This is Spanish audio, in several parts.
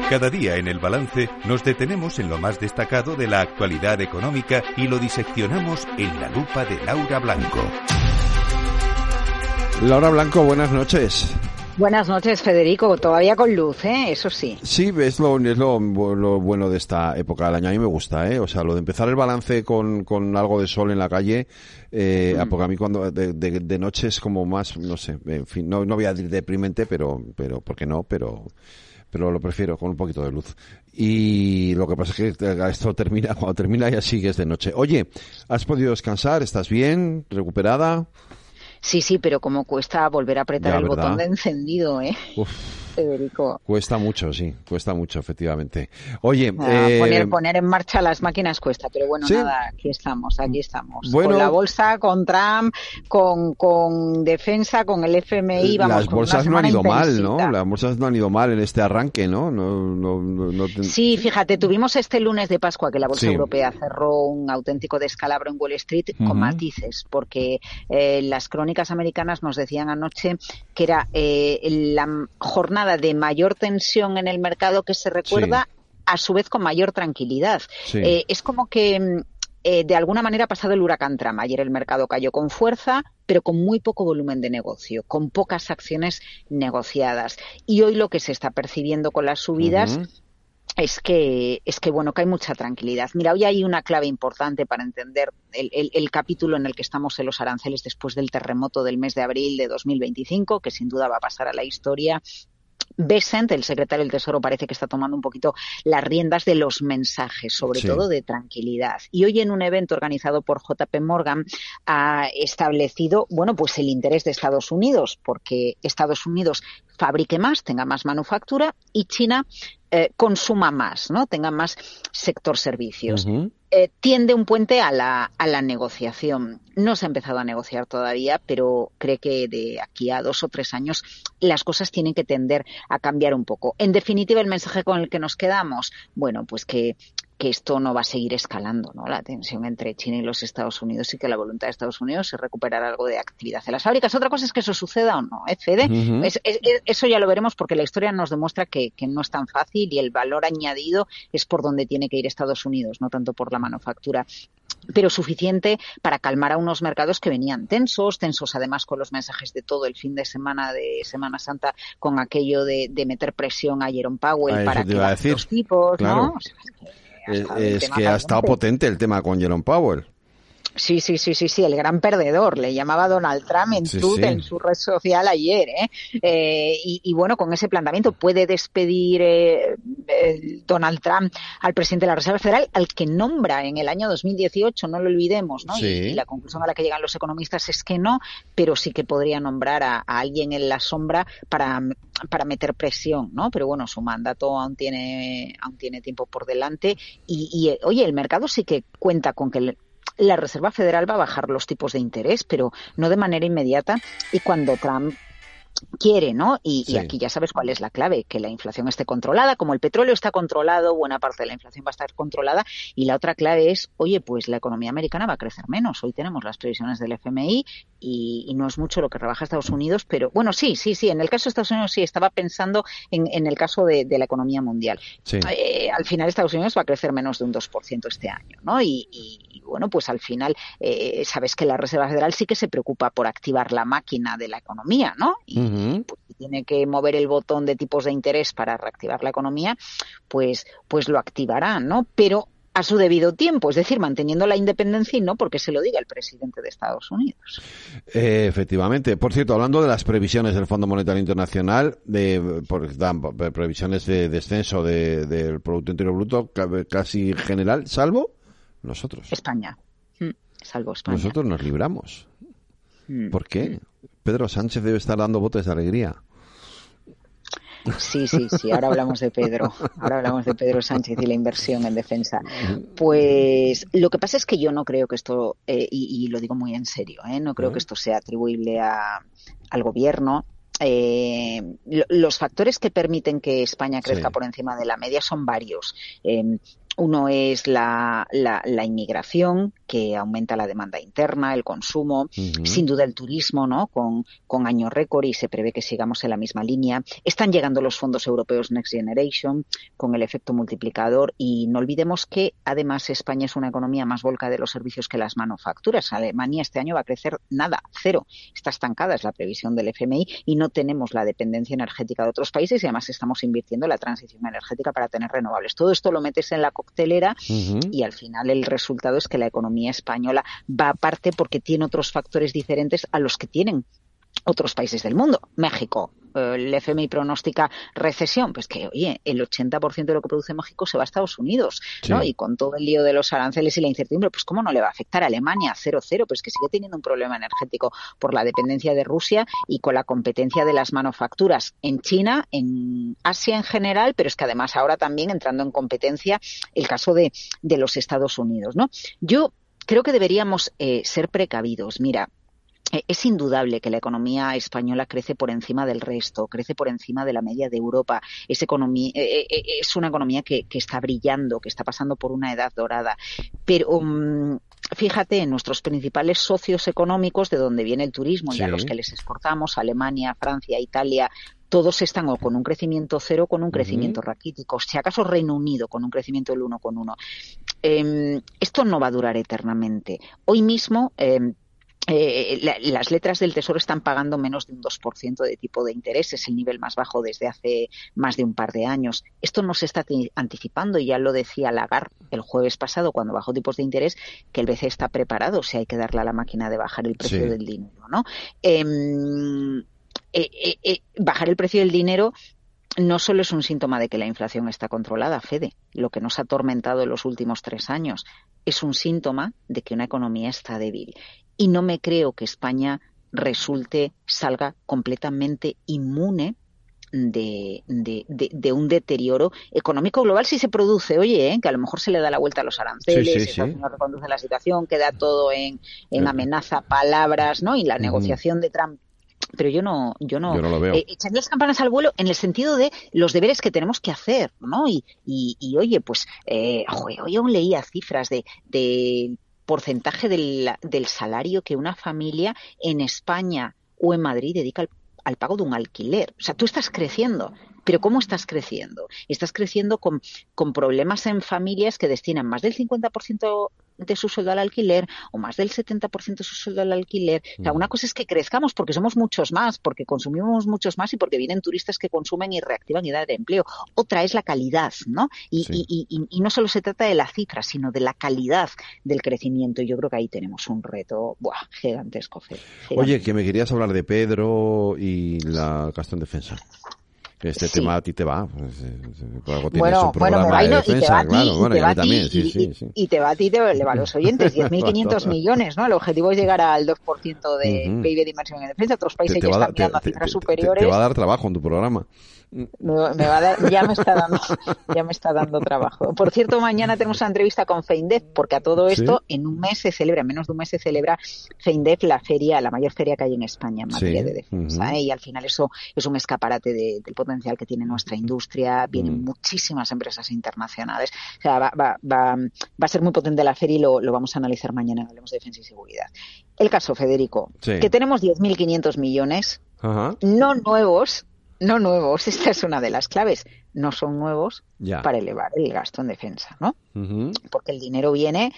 Cada día en El Balance nos detenemos en lo más destacado de la actualidad económica y lo diseccionamos en la lupa de Laura Blanco. Laura Blanco, buenas noches. Buenas noches, Federico. Todavía con luz, eso sí. Sí, es lo bueno de esta época del año. A mí me gusta, O sea, lo de empezar el balance con algo de sol en la calle, porque a mí cuando de noche es como más, no sé, en fin, no voy a decir deprimente, pero ¿por qué no? Pero lo prefiero con un poquito de luz. Y lo que pasa es que esto termina, cuando termina ya sigues de noche. Oye, ¿has podido descansar? ¿Estás bien? ¿Recuperada? Sí, pero como cuesta volver a apretar el botón de encendido, Uf, Federico. Cuesta mucho, efectivamente. Oye, poner en marcha las máquinas cuesta, pero bueno, ¿sí? Nada, aquí estamos. Bueno, con la bolsa, con Trump, con defensa, con el FMI, vamos. Las bolsas no han ido mal, ¿no? Las bolsas no han ido mal en este arranque, ¿no? Sí, fíjate, tuvimos este lunes de Pascua que la bolsa europea cerró un auténtico descalabro en Wall Street con matices, porque las crónicas americanas nos decían anoche que era la jornada de mayor tensión en el mercado que se recuerda, a su vez con mayor tranquilidad. Es como que de alguna manera ha pasado el huracán Trump. Ayer el mercado cayó con fuerza, pero con muy poco volumen de negocio, con pocas acciones negociadas. Y hoy lo que se está percibiendo con las subidas es que bueno, que hay mucha tranquilidad. Mira, hoy hay una clave importante para entender el capítulo en el que estamos en los aranceles después del terremoto del mes de abril de 2025, que sin duda va a pasar a la historia. Bessent, el secretario del Tesoro, parece que está tomando un poquito las riendas de los mensajes, sobre todo de tranquilidad. Y hoy en un evento organizado por JP Morgan ha establecido, bueno, pues el interés de Estados Unidos, porque Estados Unidos fabrique más, tenga más manufactura y China consuma más, ¿no? Tenga más sector servicios. Tiende un puente a la negociación. No se ha empezado a negociar todavía, pero cree que de aquí a 2 o 3 años las cosas tienen que tender a cambiar un poco. En definitiva, el mensaje con el que nos quedamos, bueno, pues que esto no va a seguir escalando, ¿no? La tensión entre China y los Estados Unidos, y que la voluntad de Estados Unidos es recuperar algo de actividad en las fábricas. Otra cosa es que eso suceda o no, Fede? Eso ya lo veremos, porque la historia nos demuestra que no es tan fácil, y el valor añadido es por donde tiene que ir Estados Unidos, no tanto por la manufactura, pero suficiente para calmar a unos mercados que venían tensos además con los mensajes de todo el fin de semana de Semana Santa, con aquello de meter presión a Jerome Powell para que los tipos, claro. ¿No? O sea, es que ha estado potente el tema con Jerome Powell. Sí, el gran perdedor, le llamaba Donald Trump en su red social ayer, y bueno, con ese planteamiento puede despedir Donald Trump al presidente de la Reserva Federal, al que nombra en el año 2018, no lo olvidemos, ¿no? Y la conclusión a la que llegan los economistas es que no, pero sí que podría nombrar a alguien en la sombra para meter presión, ¿no? Pero bueno, su mandato aún tiene tiempo por delante, y oye, el mercado sí que cuenta con que la Reserva Federal va a bajar los tipos de interés, pero no de manera inmediata, y cuando Trump quiere, ¿no? Y aquí ya sabes cuál es la clave, que la inflación esté controlada. Como el petróleo está controlado, buena parte de la inflación va a estar controlada, y la otra clave es, oye, pues la economía americana va a crecer menos. Hoy tenemos las previsiones del FMI y no es mucho lo que rebaja Estados Unidos, pero bueno, sí, en el caso de Estados Unidos sí, estaba pensando en el caso de la economía mundial. Al final Estados Unidos va a crecer menos de un 2% este año, ¿no? Y bueno, pues al final sabes que la Reserva Federal sí que se preocupa por activar la máquina de la economía, ¿no? Y pues, si tiene que mover el botón de tipos de interés para reactivar la economía, pues lo activará, ¿no? Pero a su debido tiempo, es decir, manteniendo la independencia, y no porque se lo diga el presidente de Estados Unidos. Efectivamente. Por cierto, hablando de las previsiones del Fondo Monetario Internacional, dan previsiones de descenso del Producto Interior Bruto casi general, salvo nosotros. España. Salvo España. Nosotros nos libramos. ¿Por qué? Pedro Sánchez debe estar dando botes de alegría. Sí, ahora hablamos de Pedro Sánchez y la inversión en defensa. Pues lo que pasa es que yo no creo que esto, y lo digo muy en serio, no creo que esto sea atribuible al gobierno. Los factores que permiten que España crezca por encima de la media son varios. Uno es la inmigración, que aumenta la demanda interna, el consumo, sin duda el turismo, ¿no? Con año récord, y se prevé que sigamos en la misma línea. Están llegando los fondos europeos Next Generation con el efecto multiplicador, y no olvidemos que además España es una economía más volcada de los servicios que las manufacturas. Alemania este año va a crecer nada, cero. Está estancada, es la previsión del FMI, y no tenemos la dependencia energética de otros países, y además estamos invirtiendo en la transición energética para tener renovables. Todo esto lo metes en la coctelera y al final el resultado es que la economía española va aparte porque tiene otros factores diferentes a los que tienen otros países del mundo. México, el FMI pronostica recesión, pues que, oye, el 80% de lo que produce México se va a Estados Unidos, ¿no? Sí. Y con todo el lío de los aranceles y la incertidumbre, pues ¿cómo no le va a afectar a Alemania? 0-0, pues que sigue teniendo un problema energético por la dependencia de Rusia y con la competencia de las manufacturas en China, en Asia en general, pero es que además ahora también entrando en competencia el caso de los Estados Unidos, ¿no? Yo creo que deberíamos ser precavidos. Mira, es indudable que la economía española crece por encima del resto, crece por encima de la media de Europa. Es una economía que está brillando, que está pasando por una edad dorada. Pero fíjate, en nuestros principales socios económicos, de donde viene el turismo y a los que les exportamos, Alemania, Francia, Italia, todos están o con un crecimiento cero o con un crecimiento raquítico. Si acaso Reino Unido con un crecimiento del 1,1. Esto no va a durar eternamente. Hoy mismo las letras del Tesoro están pagando menos de un 2% de tipo de interés. Es el nivel más bajo desde hace más de un par de años. Esto no se está anticipando, y ya lo decía Lagarde el jueves pasado cuando bajó tipos de interés, que el BCE está preparado si hay que darle a la máquina de bajar el precio del dinero, ¿no? Bajar el precio del dinero no solo es un síntoma de que la inflación está controlada, Fede, lo que nos ha atormentado en los últimos 3 años, es un síntoma de que una economía está débil. Y no me creo que España salga completamente inmune de un deterioro económico global si se produce. Oye, que a lo mejor se le da la vuelta a los aranceles, Estados Unidos reconduce la situación, queda todo en amenaza, palabras, ¿no? Y la negociación de Trump. Pero yo no lo veo. Echar las campanas al vuelo en el sentido de los deberes que tenemos que hacer, ¿no? Y oye, pues hoy aún leía cifras de porcentaje del salario que una familia en España o en Madrid dedica al pago de un alquiler. O sea, tú estás creciendo, pero ¿cómo estás creciendo? Estás creciendo con problemas en familias que destinan más del 50% de su sueldo al alquiler o más del 70% de su sueldo al alquiler. O sea, una cosa es que crezcamos porque somos muchos más, porque consumimos muchos más y porque vienen turistas que consumen y reactivan y dan empleo. Otra es la calidad, ¿no? Y no solo se trata de la cifra, sino de la calidad del crecimiento. Y yo creo que ahí tenemos un reto gigantesco, Fede. Oye, que me querías hablar de Pedro y la gasto en defensa. Este tema a ti te va. Por algo tienes un programa de defensa, claro. Y a mí también, y te va a ti y le va a los oyentes. 10.500 millones, ¿no? El objetivo es llegar al 2% de PIB de inversión en defensa. Otros países ya están mirando a cifras superiores. Te va a dar trabajo en tu programa. Me va a dar, ya me está dando trabajo. Por cierto, mañana tenemos una entrevista con FEINDEF, porque a todo esto en menos de un mes se celebra FEINDEF, la mayor feria que hay en España en materia de defensa, y al final eso es un escaparate del potencial que tiene nuestra industria. Vienen muchísimas empresas internacionales. O sea, va a ser muy potente la feria y lo vamos a analizar mañana en Hablemos de Defensa y Seguridad. El caso, Federico, que tenemos 10.500 millones, no nuevos, esta es una de las claves, no son nuevos para elevar el gasto en defensa, ¿no? Porque el dinero viene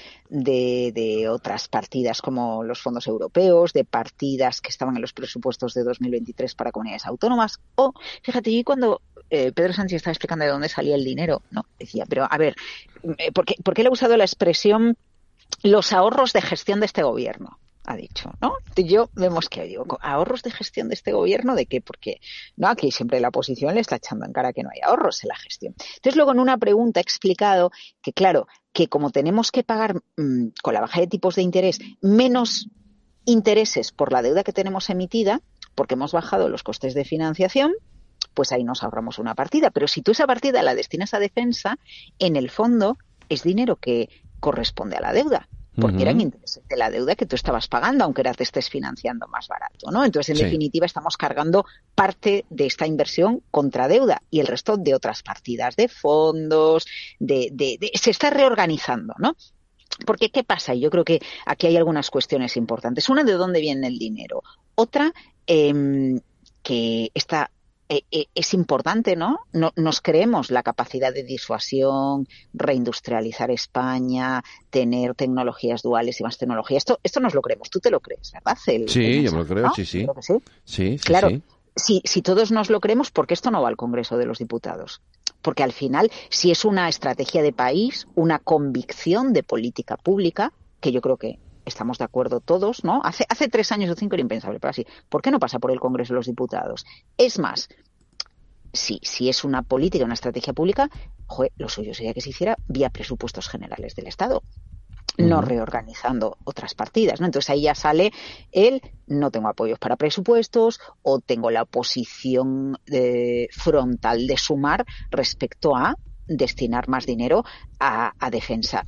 de otras partidas como los fondos europeos, de partidas que estaban en los presupuestos de 2023 para comunidades autónomas, o, fíjate, yo cuando Pedro Sánchez estaba explicando de dónde salía el dinero, no, decía, pero a ver, ¿por qué le ha usado la expresión los ahorros de gestión de este gobierno? Ha dicho, ¿no? Yo vemos que digo, ahorros de gestión de este gobierno, ¿de qué? Porque no, aquí siempre la oposición le está echando en cara que no hay ahorros en la gestión. Entonces luego en una pregunta ha explicado que claro, que como tenemos que pagar con la baja de tipos de interés menos intereses por la deuda que tenemos emitida, porque hemos bajado los costes de financiación, pues ahí nos ahorramos una partida. Pero si tú esa partida la destinas a defensa, en el fondo es dinero que corresponde a la deuda, porque eran intereses de la deuda que tú estabas pagando, aunque ahora te estés financiando más barato, ¿no? Entonces, en definitiva, estamos cargando parte de esta inversión contra deuda y el resto de otras partidas de fondos, se está reorganizando, ¿no? Porque, ¿qué pasa? Yo creo que aquí hay algunas cuestiones importantes. Una, ¿de dónde viene el dinero? Otra, que es importante, ¿no? Nos creemos la capacidad de disuasión, reindustrializar España, tener tecnologías duales y más tecnología. Esto nos lo creemos. Tú te lo crees, ¿verdad? Sí, yo me lo creo, ¿no? Sí. Creo que sí. Sí, claro. Sí. Si todos nos lo creemos, ¿por qué esto no va al Congreso de los Diputados? Porque al final, si es una estrategia de país, una convicción de política pública, que yo creo que estamos de acuerdo todos, ¿no? Hace 3 años o 5 era impensable, pero así, ¿por qué no pasa por el Congreso de los Diputados? Es más, si es una política, una estrategia pública, lo suyo sería que se hiciera vía presupuestos generales del Estado, no reorganizando otras partidas, ¿no? Entonces ahí ya sale no tengo apoyos para presupuestos o tengo la oposición frontal de Sumar respecto a destinar más dinero a defensa.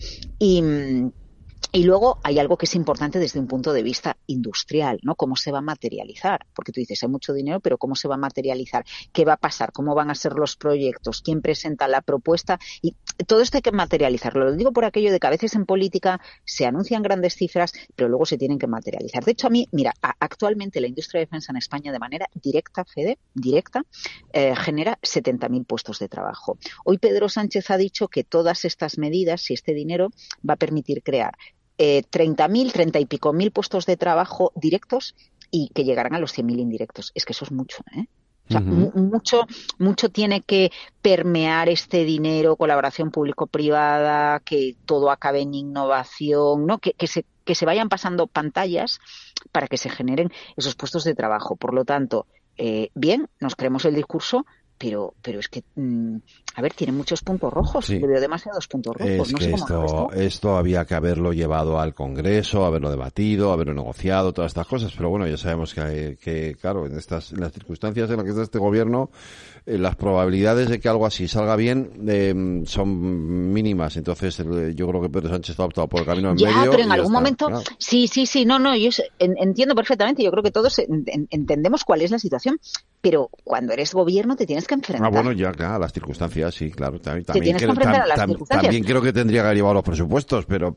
Y luego hay algo que es importante desde un punto de vista industrial, ¿no? ¿Cómo se va a materializar? Porque tú dices, hay mucho dinero, pero ¿cómo se va a materializar? ¿Qué va a pasar? ¿Cómo van a ser los proyectos? ¿Quién presenta la propuesta? Y todo esto hay que materializarlo. Lo digo por aquello de que a veces en política se anuncian grandes cifras, pero luego se tienen que materializar. De hecho, a mí, mira, actualmente la industria de defensa en España de manera directa, genera 70.000 puestos de trabajo. Hoy Pedro Sánchez ha dicho que todas estas medidas, si este dinero, va a permitir crear 30 y pico mil puestos de trabajo directos y que llegarán a los 100.000 indirectos. Es que eso es mucho, ¿eh? O sea, mucho tiene que permear este dinero, colaboración público-privada, que todo acabe en innovación, ¿no? Que se vayan pasando pantallas para que se generen esos puestos de trabajo. Por lo tanto, bien, nos creemos el discurso, pero es que, tiene muchos puntos rojos. Sí. Le veo demasiados puntos rojos. Es no que sé cómo esto había que haberlo llevado al Congreso, haberlo debatido, haberlo negociado, todas estas cosas. Pero bueno, ya sabemos que claro, en las circunstancias en las que está este gobierno, las probabilidades de que algo así salga bien son mínimas. Entonces, yo creo que Pedro Sánchez está optado por el camino en medio. Pero en algún momento, claro. Sí, yo entiendo perfectamente. Yo creo que todos entendemos cuál es la situación. Pero cuando eres gobierno te tienes que enfrentar. Bueno, ya, claro, a las circunstancias, sí, claro. Te tienes que enfrentar a las circunstancias. También creo que tendría que haber llevado los presupuestos, pero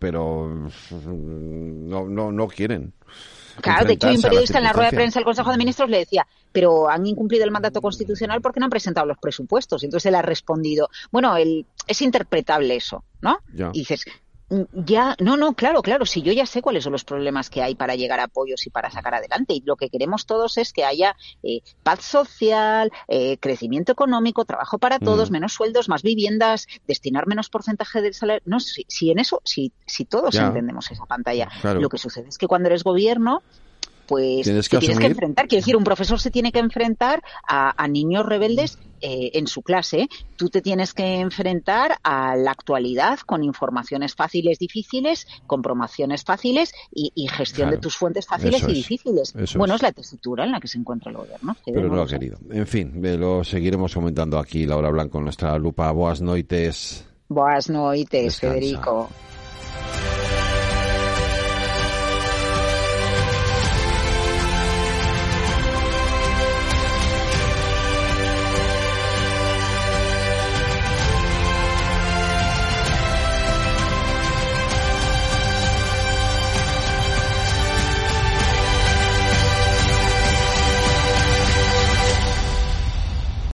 no quieren. Claro, de hecho hay un periodista en la rueda de prensa del Consejo de Ministros le decía, pero han incumplido el mandato constitucional porque no han presentado los presupuestos. Y entonces él ha respondido, bueno, es interpretable eso, ¿no? Ya. Y dices, claro, si yo ya sé cuáles son los problemas que hay para llegar a apoyos y para sacar adelante, y lo que queremos todos es que haya paz social, crecimiento económico, trabajo para todos, menos sueldos, más viviendas, destinar menos porcentaje del salario. No, si en eso, si todos entendemos esa pantalla, claro. Lo que sucede es que cuando eres gobierno, pues tienes que enfrentar. Quiero decir, un profesor se tiene que enfrentar a niños rebeldes en su clase. Tú te tienes que enfrentar a la actualidad con informaciones fáciles, difíciles, con promociones fáciles y gestión de tus fuentes fáciles y difíciles. Es la tesitura en la que se encuentra el gobierno. Pero no lo ha querido. En fin, lo seguiremos comentando aquí, Laura Blanco, en nuestra lupa. Boas noites. Boas noites, Descansa. Federico.